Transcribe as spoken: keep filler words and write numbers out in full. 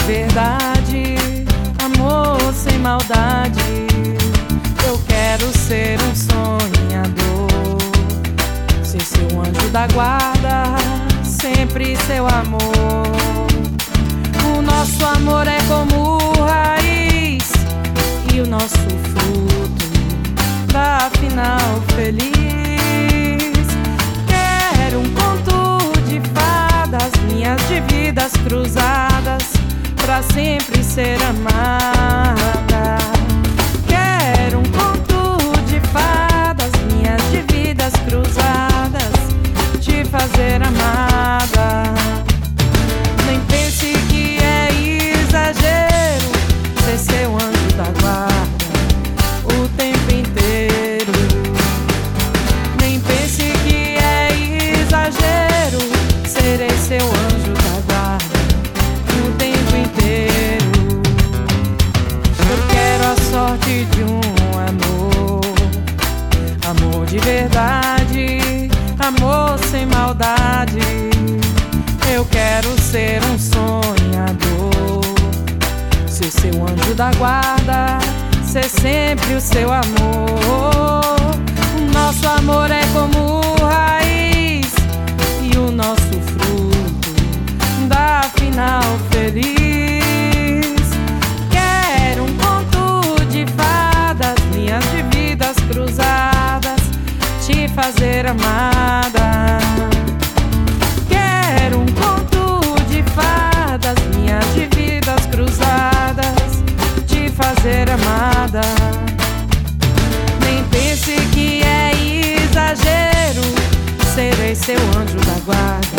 verdade, amor sem maldade. Eu quero ser um sonhador, ser seu anjo da guarda, sempre seu amor. O nosso amor é como raiz e o nosso fruto dá final feliz. Quero um conto de fadas, linhas de vidas cruzadas, pra sempre ser amada. Quero um conto de fadas, linhas de vidas cruzadas, te fazer amada. Nem pense que é exagero ser seu anjo da guarda o tempo inteiro. Nem pense que é exagero, serei seu anjo da guarda o tempo inteiro. Eu quero a sorte de um amor, amor de verdade, amor sem maldade. Eu quero ser um sonhador, ser seu anjo da guarda, ser sempre o seu amor. O nosso amor é como raiz e o nosso fruto dá final feliz. Quero um conto de fadas, linhas de vidas cruzadas, te fazer amada. Quero um conto de fadas, linhas de vidas cruzadas, te fazer amada. Nem pense que é exagero, serei seu anjo da guarda